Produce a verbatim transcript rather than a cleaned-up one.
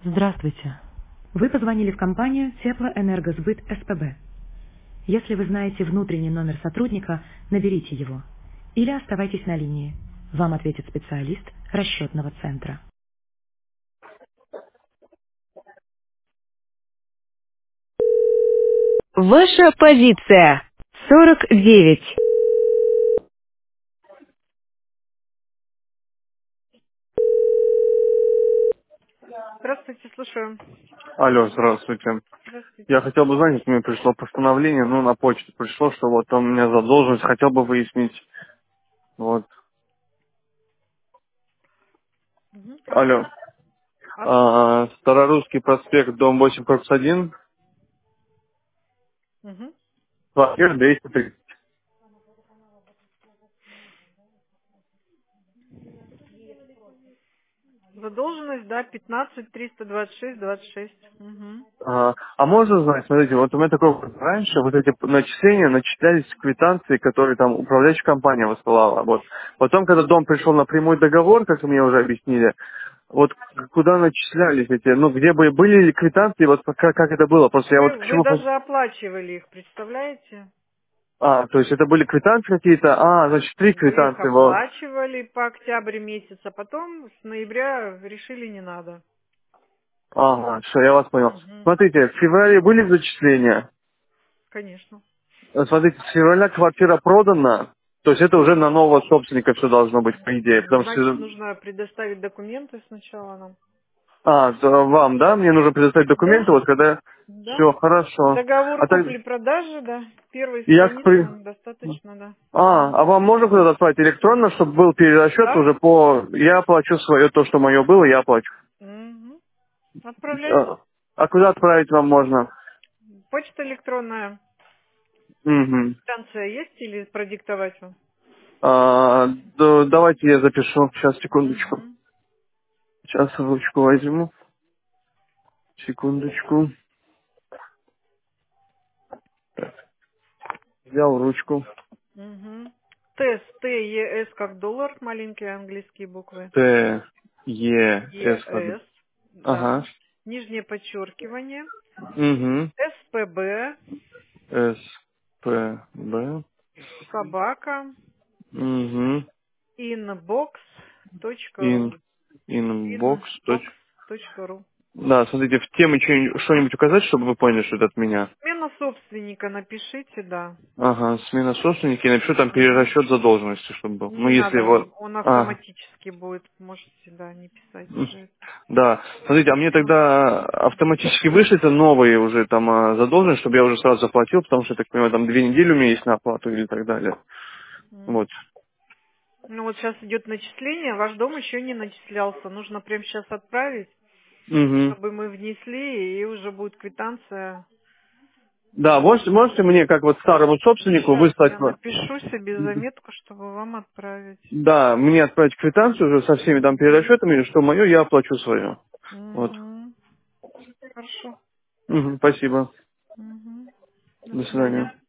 Здравствуйте. Вы позвонили в компанию Теплоэнергосбыт СПБ. Если вы знаете внутренний номер сотрудника, наберите его. Или оставайтесь на линии. Вам ответит специалист расчетного центра. Ваша позиция. сорок девять. Здравствуйте, слушаю. Алло, здравствуйте. Я Здравствуйте. хотел бы знать, мне пришло постановление, ну, на почту пришло, что вот он у меня задолженность, хотел бы выяснить. Вот. Мгм, Алло. хорошо. А, А, Старорусский проспект, дом восемь, корпус один, мгм. квартира двести тридцать. Задолженность, да, пятнадцать триста двадцать шесть двадцать шесть. Угу. А, а можно знать, смотрите, вот у меня такой вопрос. Раньше вот эти начисления начислялись с квитанции, которые там управляющая компания высылала. Вот. Потом, когда дом пришел на прямой договор, как мне уже объяснили, вот куда начислялись эти, ну, где бы были ли квитанции, вот как, как это было? Просто я вот Вы, к вы чему... даже оплачивали их, представляете? А, то есть это были квитанции какие-то? А, значит, три Вы их квитанции. Во. оплачивали по октябрь месяц, а потом с ноября решили не надо. Ага, все, я вас понял. Угу. Смотрите, в феврале были зачисления? Конечно. Э, Смотрите, с февраля квартира продана, то есть это уже на нового собственника все должно быть, по идее. М, Потому Значит, что... нужно предоставить документы сначала нам. А, то вам, да? Мне нужно предоставить Да, документы, вот когда... да. Все, хорошо. Договор А так... купли-продажи, да. Первой Я к страницы при- вам достаточно, да. А, а вам можно куда-то отправить электронно, чтобы был перерасчет Да? уже по... Я оплачу свое, то, что мое было, я оплачу. Угу. Отправляйте. А а куда отправить вам можно? Почта электронная. Угу. Станция есть или продиктовать вам? А, да, давайте я запишу. Сейчас, секундочку. Угу. Сейчас ручку возьму. Секундочку. Взял ручку. Угу. ТЭС, Т, Е, С как доллар, маленькие английские буквы. Т, Е, Е, С. как- С, Ага. да. Нижнее подчеркивание. Угу. С П Б, С, П, Б. собака, Угу. inbox.ru. Ин, инбокс. Inbox точка ру. Да, смотрите, в теме что- что-нибудь указать, чтобы вы поняли, что это от меня. Смена собственника напишите, да. Ага, смена собственника, и напишу там Мгм. перерасчет задолженности, чтобы был. Ну, Не если надо, его... он А, автоматически будет, можете, да, не писать м, уже это. да. Смотрите, а мне Всё. тогда автоматически вышлите новые уже там а, задолженности, чтобы я уже сразу заплатил, потому что, я так понимаю, там две недели у меня есть на оплату или так далее. М. Вот. Ну вот сейчас идет начисление, ваш дом еще не начислялся, нужно прямо сейчас отправить, Угу. чтобы мы внесли, и уже будет квитанция. Да, можете, можете мне, как вот старому собственнику, Сейчас выслать... я в- напишу себе заметку, чтобы вам отправить. Да, мне отправить квитанцию уже со всеми там Мгм. перерасчетами, что мое, я оплачу свое. Вот. Мгм. Хорошо. Мгм, спасибо. Мгм. До До свидания. свидания.